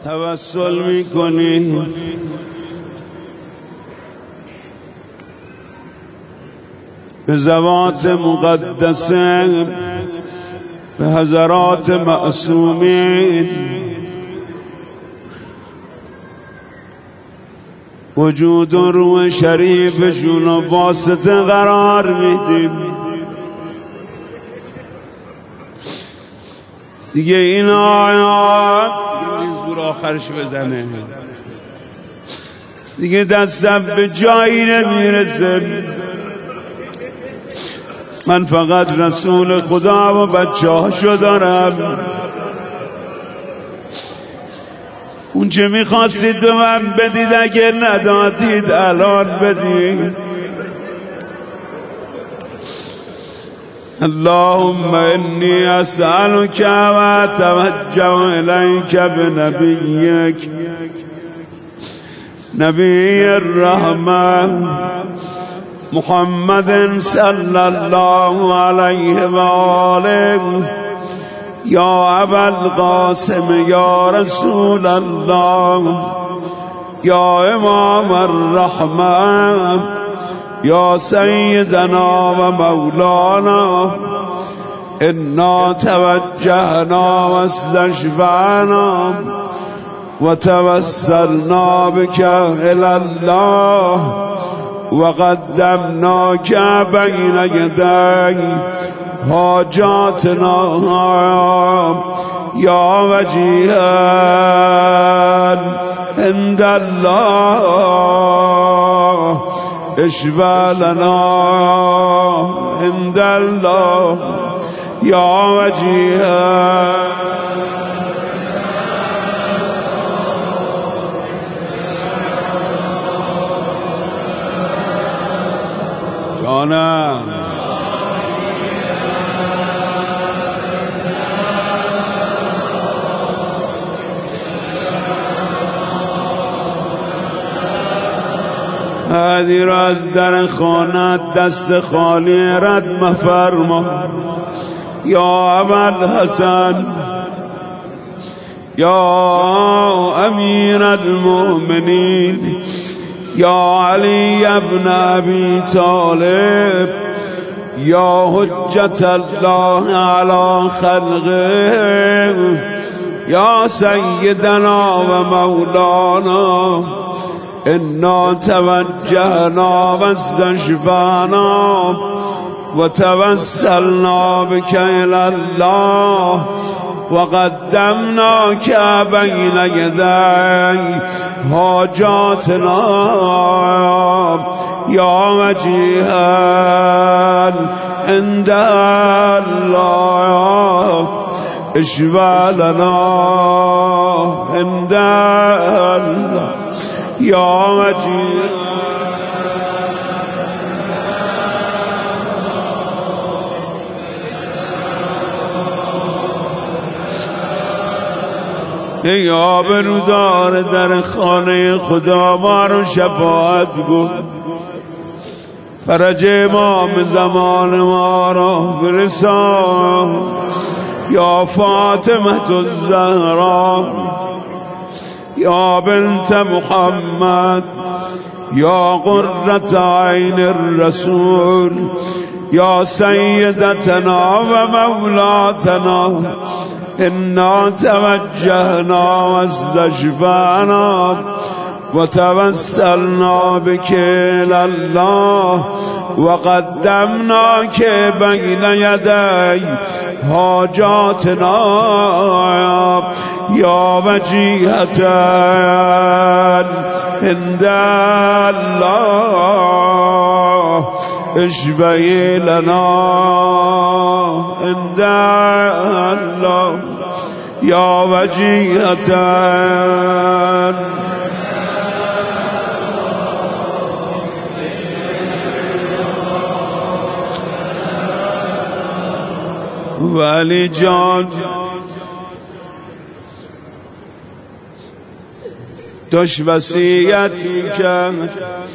توسل میکنی به ذوات مقدسه، به حضرات معصومین، وجود و روح شریفشون رو واسطه قرار میدیم. دیگه این آیات زور آخرش بزنه، دیگه دستم به جایی نمیرسه. من فقط رسول خدا و بچه هاشو دارم. اون چه میخواستید به من بدید، اگه ندادید الان بدید. اللهم انی اسألک و اتوجه الیک بنبیک نبی الرحمة محمد صلی الله علیه و آله یا ابا القاسم یا رسول الله یا امام الرحمة یا سیدنا و مولانا انا توجهنا و استشفعنا و توسلنا بك الى الله و قدمناک بین یدی حاجاتنا یا وجیها عند الله اشفع لنا عند الله یا وجیها. جانم هدی را از در خانت دست خالی رد مفرما یا ابوالحسن یا امیر المؤمنین یا علی ابن ابی طالب یا حجت الله علی خلقه یا سیدنا و مولانا انا توجهنا و استشفعنا و توسلنا بك الى الله و قدمناک بین یدی حاجاتنا یا وجیها عند الله اشفع لنا عند الله یا وجیها. ای آبرودار در خانه خدا ما رو شفاعت گو، فرج امام زمان ما را برسان یا فاطمه الزهرا یا بنت محمد یا قرة عین الرسول یا سیدتنا و مولاتنا انا توجهنا و استشفعنا و توسلنا بك الى الله و قدمناک بین یدی حاجاتنا یا وجیهة عند الله اشفعی لنا عند الله یا وجیهة. ولی جان داشت وصیتی کرد،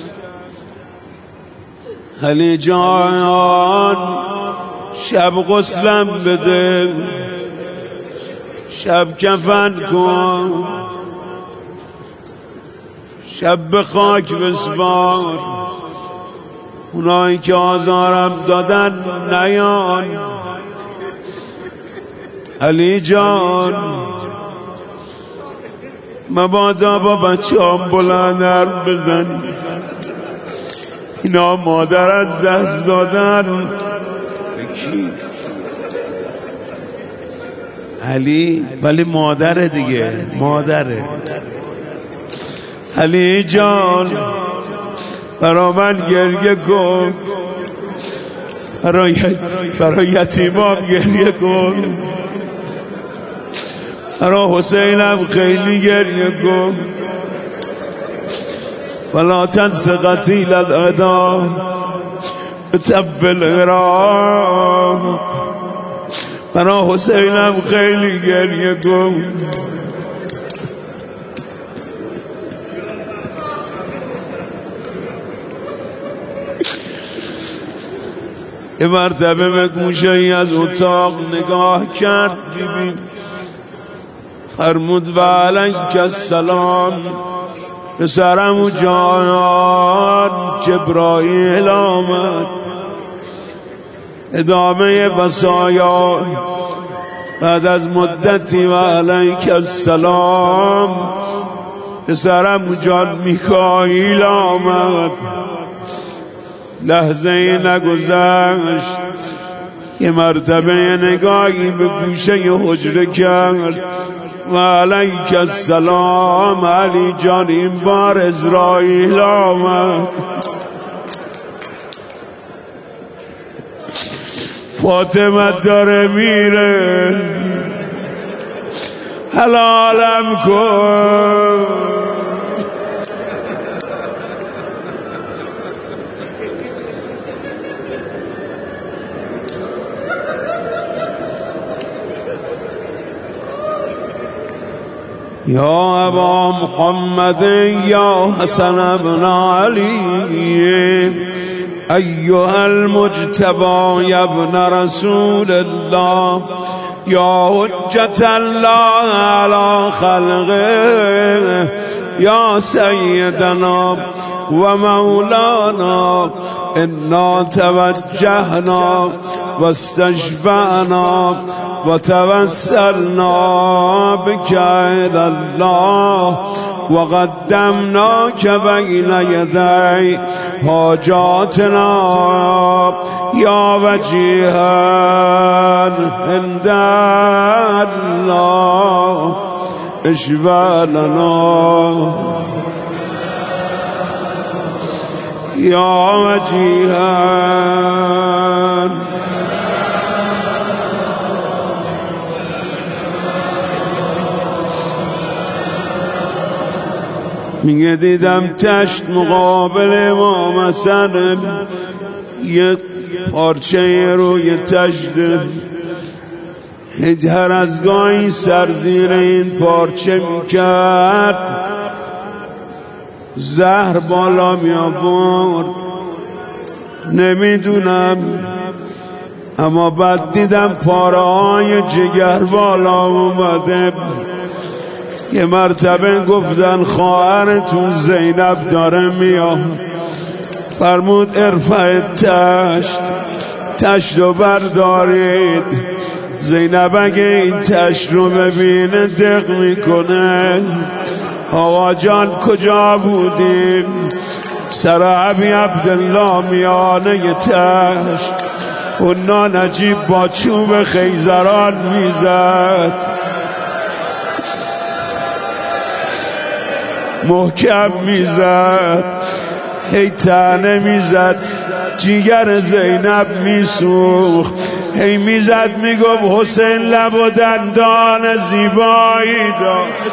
علی جان شب غسلم بده، شب کفن کن، شب به خاک بسپار اونایی که آزارم دادن نیان. علی جان مبادا با بچه هم بلند حرف بزن، اینا مادر از دست دادن. علی ولی مادره دیگه، مادره. علی جان برا من گریه کن، برا یتیمام گریه کن، برا حسینم خیلی گریه کن. ولا تنس قتیل العدا بتب العراق، برا حسینم خیلی گریه کن. یه مرتبه به گوشه ای از اتاق نگاه کرد، ببین فرمود و علیک السلام. پسرم و جان جبرائیل آمد. ادامه وصایا بعد از مدتی و علیک السلام. پسرم و جان میکائیل آمد. لحظه ای نگذشت، یه مرتبه نگاهی به گوشه حجره کرد و علیک السلام. علی جان این بار اسرائیل آمد. فاطمه داره میره، حلالم کن. یا ابا محمد یا حسن ابن علی ایها المجتبی یا ابن رسول الله یا حجت الله علی خلقه یا سیدنا و مولانا انا توجهنا و استشفعنا و توسلنا بك الى الله و قدمناک بین یدی حاجاتنا یا وجیها عند الله اشفع لنا یا وجیها. میگه دیدم تشت مقابل امام حسن، یک پارچه روی تشت، هر از گاهی سر زیر این پارچه میکرد، زهر بالا می آورد. نمیدونم، اما بعد دیدم پاره های جگر بالا اومده. یه مرتبه گفتن خواهرتون زینب داره میاد. فرمود ارفع تشت رو بردارید. زینب اگه این تشت رو ببینه دق میکنه. آقا جان کجا بودیم؟ سر ابی عبدالله میانه تشت، اونا نجیب با چوب خیزران میزد، محکم میزد، هی تنه میزد، جیگر زینب میسوخت، هی میزد میگفت حسین لب و دندان زیبایی داشت.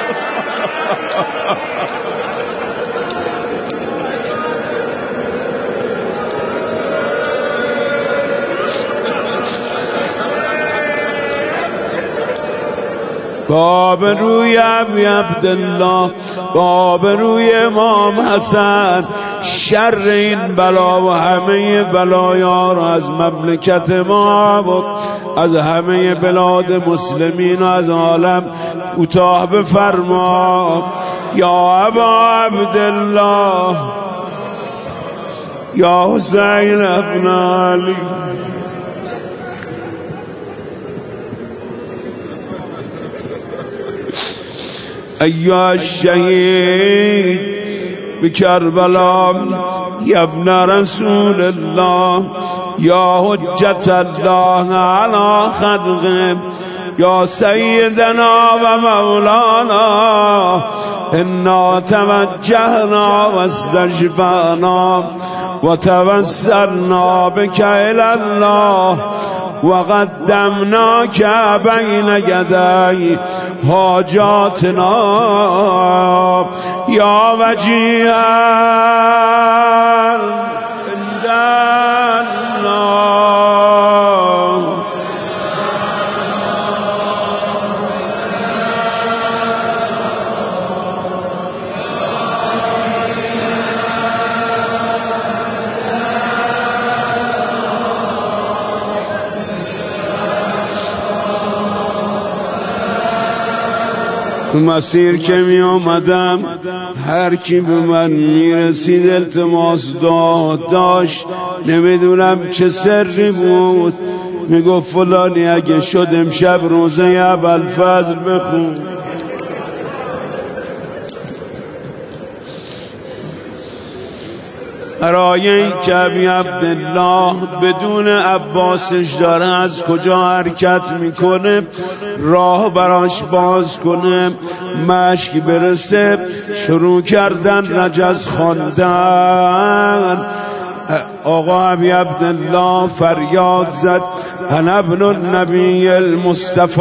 باب روی ابی عبدالله، باب روی امام حسن، شر این بلا و همه بلایا را از مملکت ما و از همه بلاد مسلمین و از عالم کوتاه بفرما یا ابا عبدالله یا حسین ابن علی. ایها الشهید بکربلا یا ابن رسول الله یا حجت الله علی خلقه یا سیدنا و مولانا انا توجهنا و استجبنا و توسلنا بک الی الله و قدمناک بین یدی حاجاتنا یا وجیها عند الله. مسیر که می آمدم هر کی به من می رسید التماس داشت، نمیدونم چه سری بود، می گفت فلانی اگه شد امشب روزه ابوالفضل بخون. برای این که ابی عبدالله بدون عباسش داره از کجا حرکت میکنه راه براش باز کنه، مشک برسه شروع کردن رجز خواندن. آقا ابی عبدالله فریاد زد انا ابن النبی المصطفی.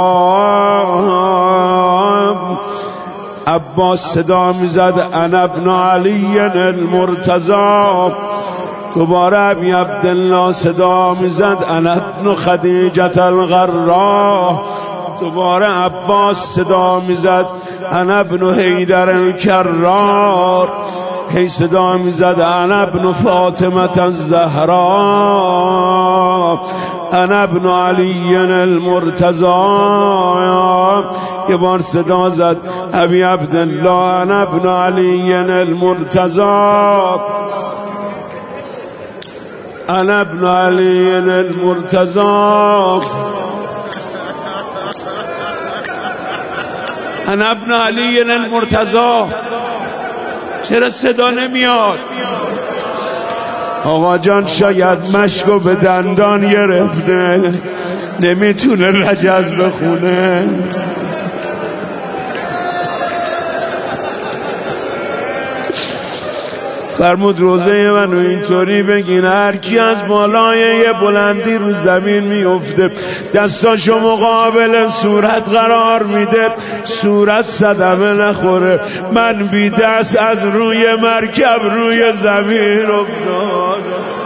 عباس صدا میزد انا ابن علی المرتضی. دوباره ابی عبدالله صدا میزد انا ابن خدیجة الغراء. دوباره عباس صدا میزد انا ابن حیدر الکرار. هی صدا میزد انا ابن فاطمة الزهراء انا ابن علی المرتضی. یه بار صدا زد ابی عبدالله انا ابن علی المرتضی انا ابن علی المرتضی. انا ابن علی المرتضی. چرا صدا نمیاد؟ آقا جان شاید مشکو به دندان گرفته نمیتونه رجز بخونه. فرمود روزه منو اینطوری بگین هر کی از بالای یه بلندی رو زمین میفته دستاشو مقابل صورت قرار میده صورت صدمه نخوره، من بی دست از روی مرکب روی زمین افتاد.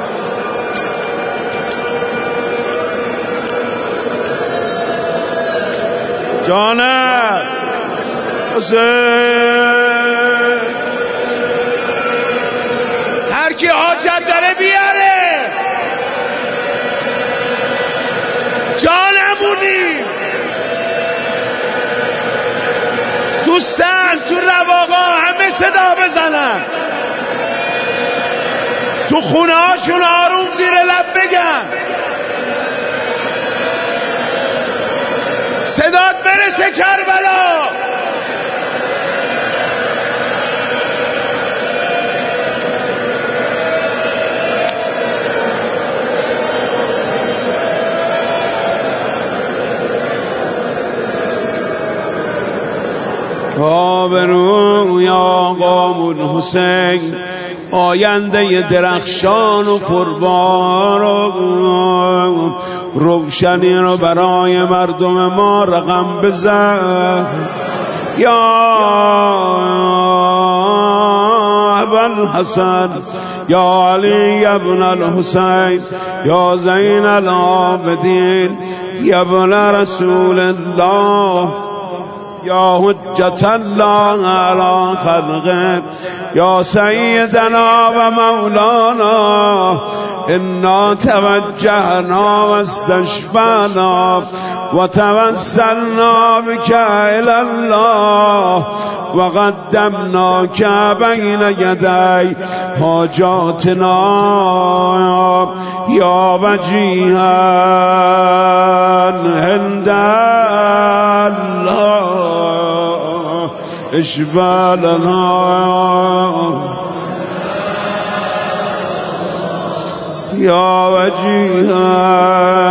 جانم هر کی حاجت داره بیاره، جانمونی تو سن تو رواقا همه صدا بزنن، تو خونه هاشون آروم زیر لب بگن، صدات برسه کربلا. آبروی آقامون حسین آینده درخشان و پربار و روشنی رو برای مردم ما رقم بزن. یا ابوالحسن یا علی ابن الحسین یا زین العابدین یا ابن رسول الله یا حجت الله علی خلقه یا سیدنا و مولانا انا توجهنا و استشفعنا و توسلنا بك الى الله و قدمناك بین یدی حاجاتنا یا وجیها عند الله اشفع لنا یا وجیها.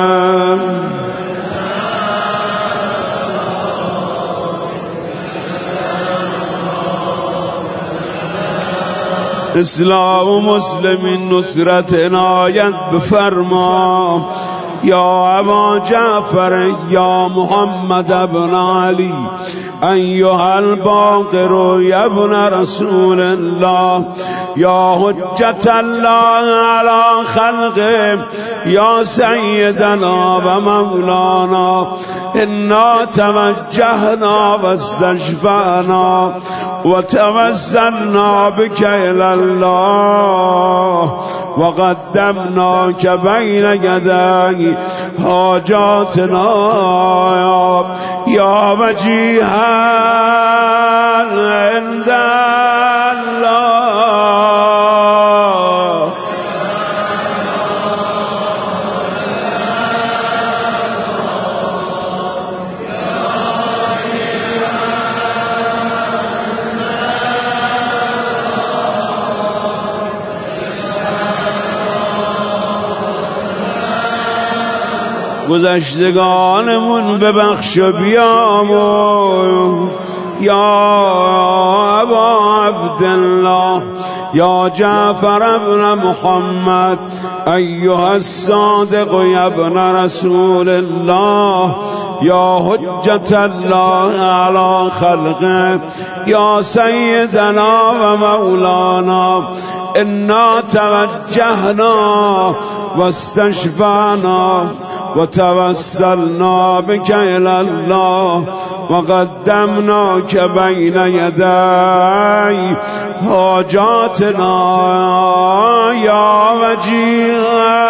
اسلام و مسلمین نصرت عنایت بفرما یا ابا جعفر یا محمد ابن علی ایها الباقر یا ابن رسول الله یا حجت الله علی خلقه یا سیدنا و مولانا انا توجهنا و استشفعنا و توسلنا بك الى الله و قدمناك بین یدی حاجاتنا یا وجیها عند الله. گذشتگانمون ببخش و بیامرز یا ابا عبدالله یا جعفر ابن محمد ایها الصادق یا ابن رسول الله یا حجت الله علی خلقه یا سیدنا و مولانا انا توجهنا و استشفعنا و توسلنا بك الى الله و قدمناك بین یدی حاجاتنا یا وجیها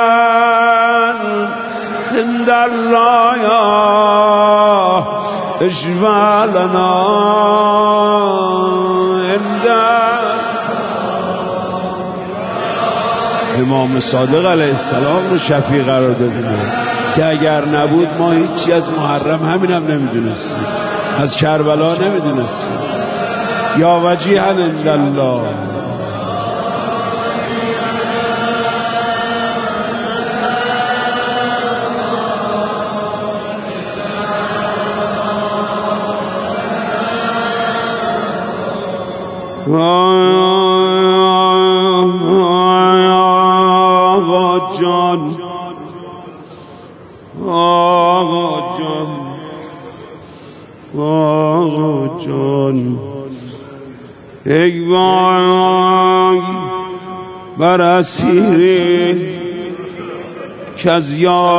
عند الله اشفع لنا عند امام صادق علیه السلام رو شفیع قرار دادیم که اگر نبود ما هیچی از محرم همین نمیدونستیم، از کربلا نمیدونستیم. یا وجیها عند الله. جان ای وای بر اسیری که از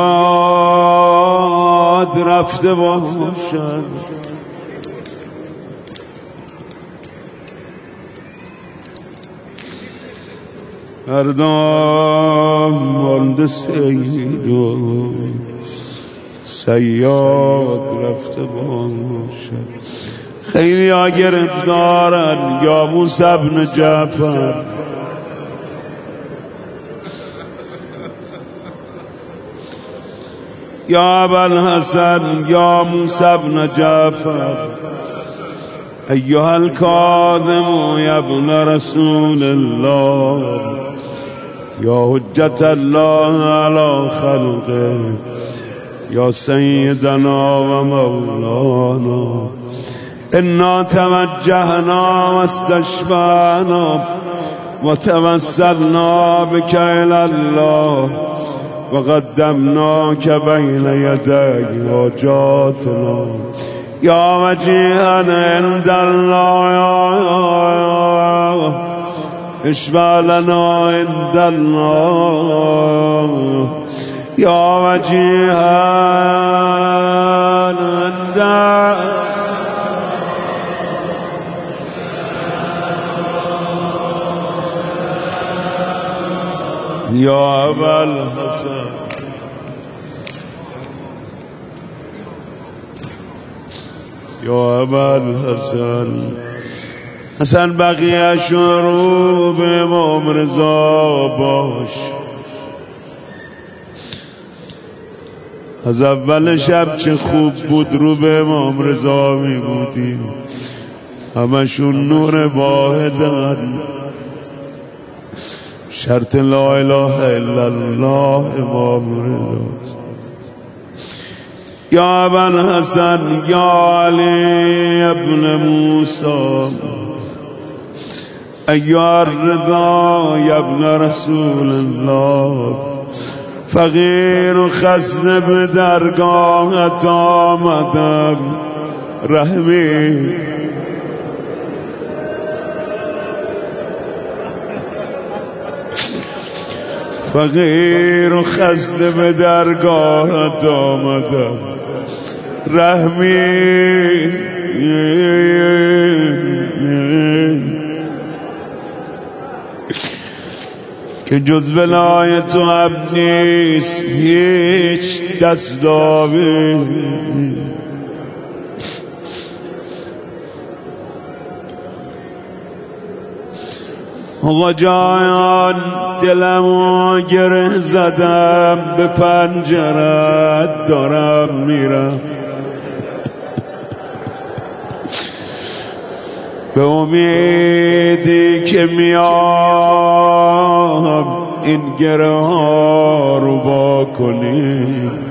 یاد رفته باشد، هردام مانده سید و صیاد رفته باشد. خیلی ها گرفتارن یا موسی بن جعفر، یا ابوالحسن یا موسی بن جعفر ایها الکاظم یا ابن رسول الله یا حجت الله علی خلقه یا سیدنا و مولانا انا توجهنا و استشفعنا و توسلنا بك الى الله و قدمناك بین یدی حاجاتنا یا وجیها عند الله اشفع لنا عند الله یا وجیها عند یا ابوالحسن یا ابوالحسن حسن بقیه شروع به امام رضا باش. از اول شب چه خوب بود رو به امام رضا می بودیم، همشون نور واحدن. شرط لا اله الا الله امام رضا. یا ابوالحسن یا علی ابن موسی ایها الرضا یا ابن رسول الله، فقیر و خسته به درگاهت آمدم رحمی. فقیر و خسته به درگاهت آمدم رحمی. که جز ولای تو عبد نیست هیچ دستاوی. آقا جان دلمو گره زدم به پنجرت دارم میرم، به امیدی که میام این گره ها رو وا کنی.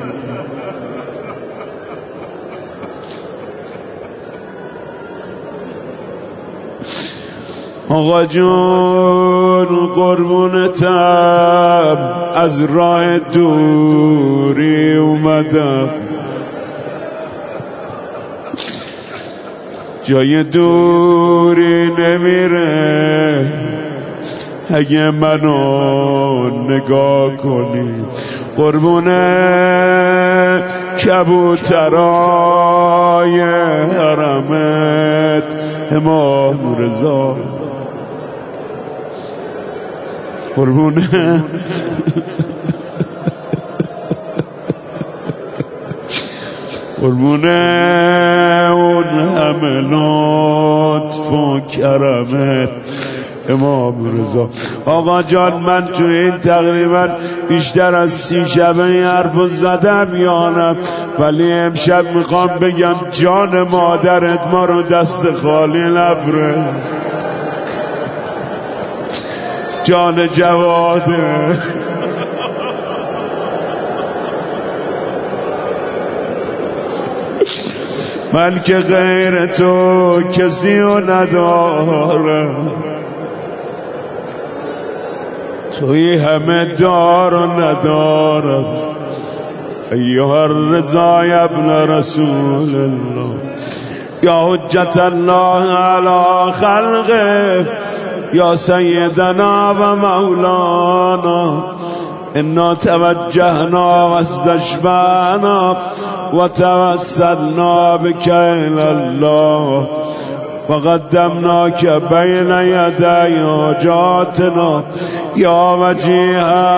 آقا جون قربونتم از راه دوری اومدم، جای دوری نمیره اگه منو نگاه کنی. قربونه کبوترای حرمت امام رضا، قربونه قربونه اون همه لطف و کرمت امام رضا. آقا جان من تو این تقریبا بیشتر از 30 شبه این حرف زدم یانم، ولی امشب میخوام بگم جان مادرت ما رو دست خالی نفرست، جان جواده من که غیر تو کسی رو ندارم، توی همه دار و ندارم. ایها الرضا یا ابن رسول الله یا حجت الله علی خلقه یا سیدنا و مولانا، انا توجهنا و استشفعنا و توسلنا بک الی الله و قدمناک بین یدی حاجاتنا یا وجیها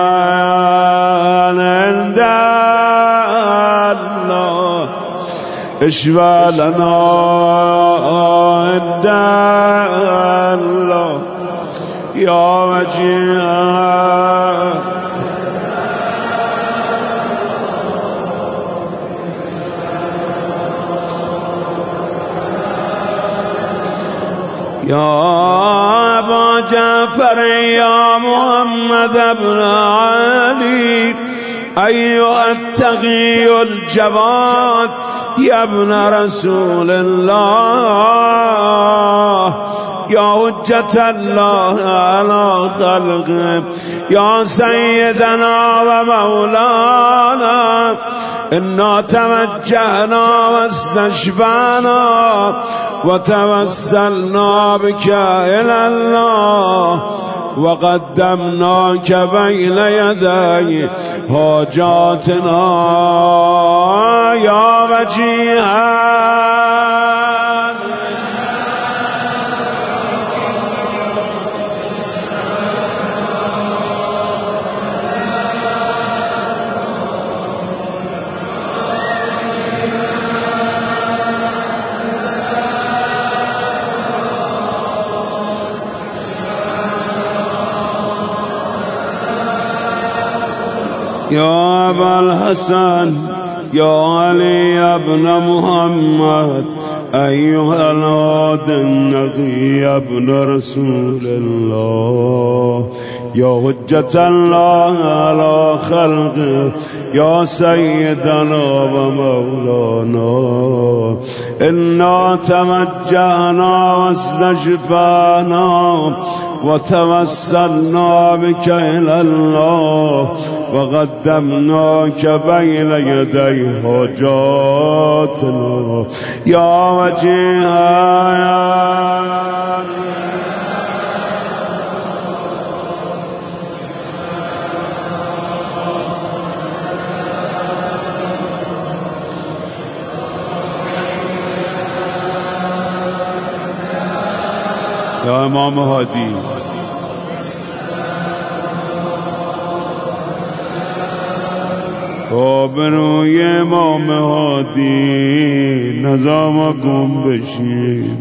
عند الله اشفع لنا عند الله یا وجیها. یا ابا جعفر یا محمد ابن علی ایها التقی الجواد یا ابن رسول الله یا حجت الله علی خلقه یا سیدنا و مولانا، انا توجهنا و استشفعنا و توسلنا بک الی الله و قدمناک بین یدی حاجاتنا یا وجیها. يا أبا الحسن يا علي ابن محمد أيها الهادي النقي ابن رسول الله يا حجة الله على خلقه يا سيدنا ومولانا إنا توجهنا واستشفعنا وتوسلنا بك إلى الله وقدمناك بين يدي حاجاتنا يا وجيها يا امام هادي آبروی امام هادی نظامکم بشیم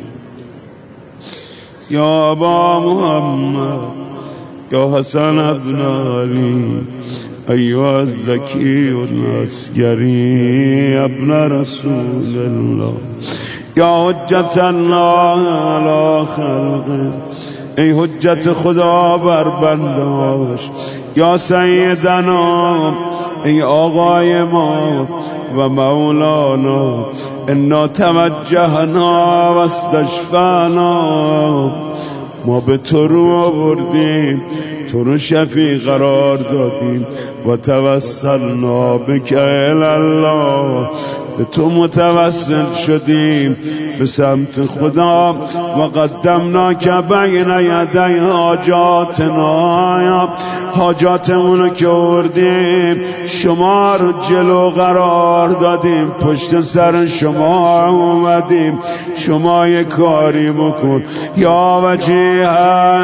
یا ابا محمد یا حسن ابن علی ایها الزکی العسکری ابن رسول الله یا حجت الله علی خلقه ای حجت خدا بر بنداش یا سیدنا ای آقای ما و مولانا انا توجهنا و استشفعنا ما به تو رو آوردیم تو رو شفیع قرار دادیم و توسلنا بک الی الله به تو متوسل شدیم به سمت خدا و قدمناک بین یدی حاجاتنا حاجاتمونو که آوردیم شما رو جلو قرار دادیم پشت سر شما اومدیم شما یک کاری بکن یا وجیها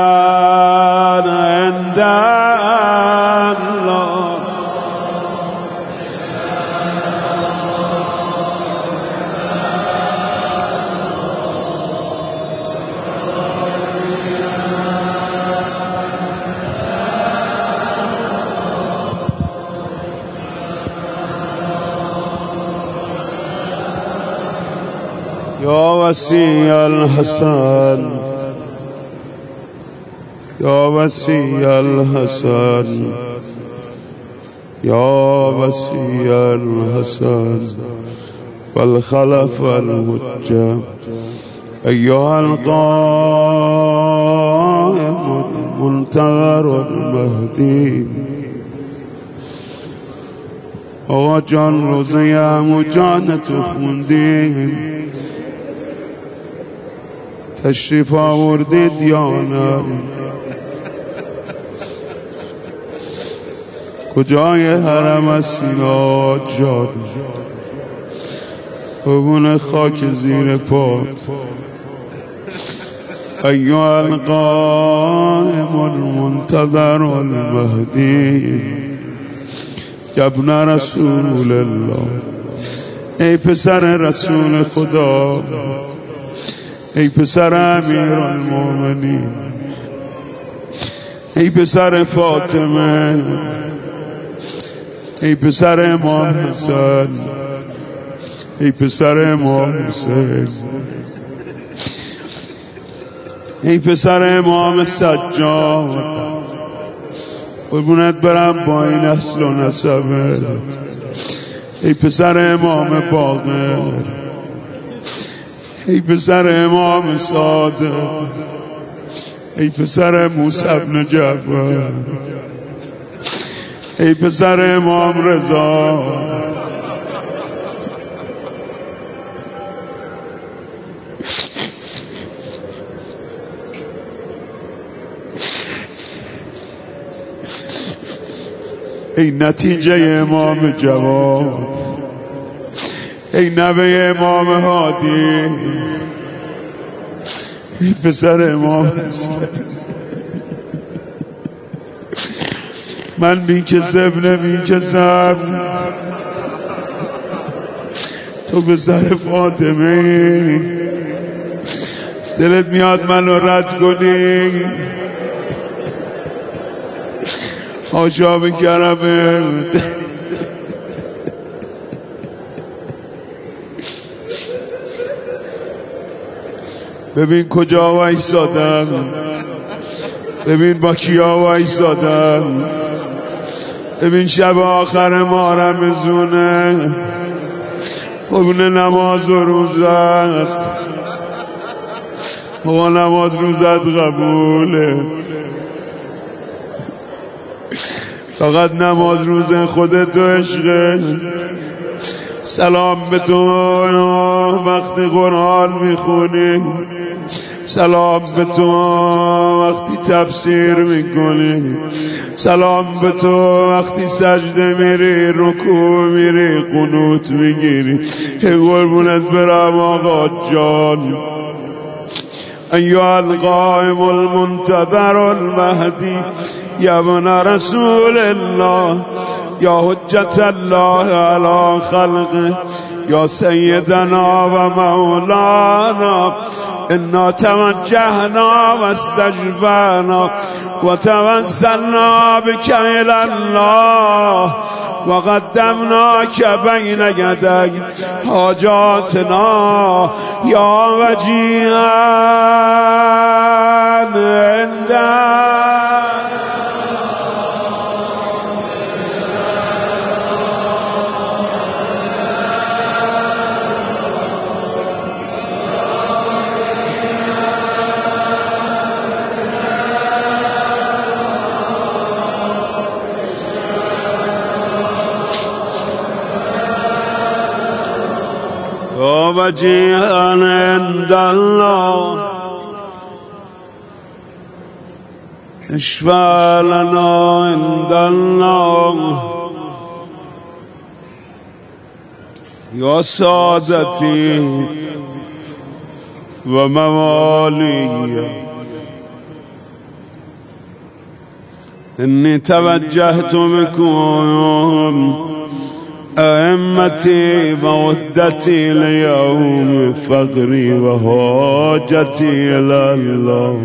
عند الله يا وسي الحسن يا وسي الحسن يا وسي الحسن والخلف الحجة أيها القائم المنتظر المهدي آقا جان روزه عمو جان تو خوندیم تشریف آوردید یا نه کجای حرم از سینا جان بگونه خاک زیر پا ایها القائم المنتظر المهدی ابن رسول الله ای پسر رسول خدا ای پسر امیرالمومنین ای پسر فاطمه ای پسر امام حسن ای پسر امام حسین ای پسر امام سجاد قربونت برم با این اصل و نسبه ای پسر امام باقر ای پسر امام صادق ای پسر موسی بن جعفر ای پسر امام رضا ای نتیجه امام جواد ای نوه امام هادی ای پسر امام حسن من میکسب نمیکسم تو پسر فاطمه دلت میاد منو رد کنی حاشا به کرمت. ببین کجا وایسادم، ببین با کیا وایسادم، ببین شب آخر ما رمضونه، خون نماز و روزت، و نماز روزت قبوله، فقط نماز روز خودت و عشقه. سلام به تو وقتی قرآن میخونی، سلام به تو وقتی تفسیر میکنی، سلام به تو وقتی سجده میری، رکوع میری، قنوت میگیری. قربونت برم آقا جان. ایها القائم المنتظر المهدی یا ابن رسول الله یا حجت الله علی خلقه یا سیدنا و مولانا، انا توجهنا و استجبنا و توسلنا بک الی الله و قدمناک بین یدی حاجاتنا یا وجیها عندک. وجيها عند الله اشفع لنا عند الله يا سادتي وموالي، إني توجهت بكم أئمتي مودتي ليوم فقري وحاجتي إلى الله.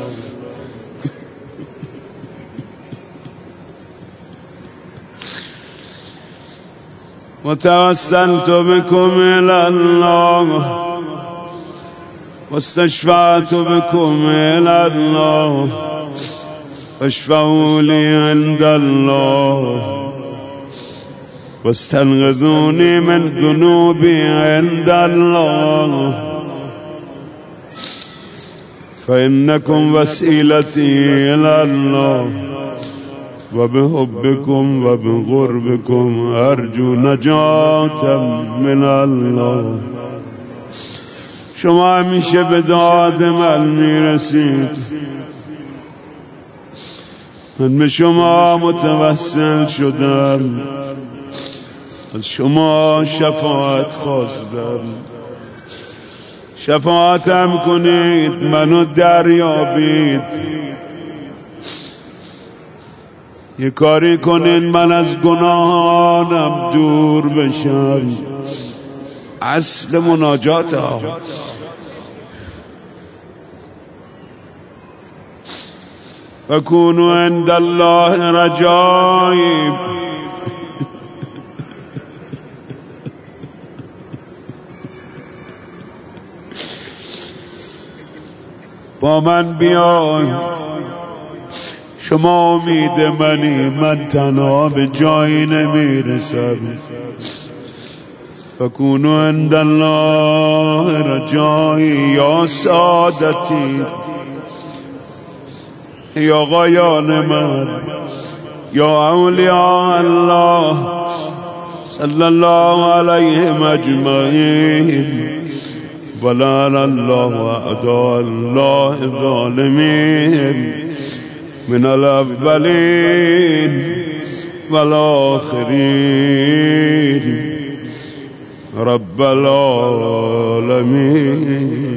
وتوسلت بكم إلى الله واستشفعت بكم إلى الله فاشفعوا لي عند الله واستنقذوني من ذنوبي عند الله، فإنكم وسيلتي إلى الله وبحبكم وبقربكم أرجو نجاة من الله. شما همیشه به داد من میرسید، من به شما متوسل شدم، از شما شفاعت خواستم، شفاعتم کنید، منو دریابید، یه کاری کنین من از گناهانم دور بشم. اصل مناجات ها فکونوا عند الله رجایی. با من بیای، شما امید منی، من تنها به جایی نمیرسم. فکونوا عند الله رجایی یا سادتی، یا آقایان من، یا اولیاء الله صلی الله علیهم اجمعین، ولعن الله اعداء الله الظالمین من الاولین والآخرین رب العالمین.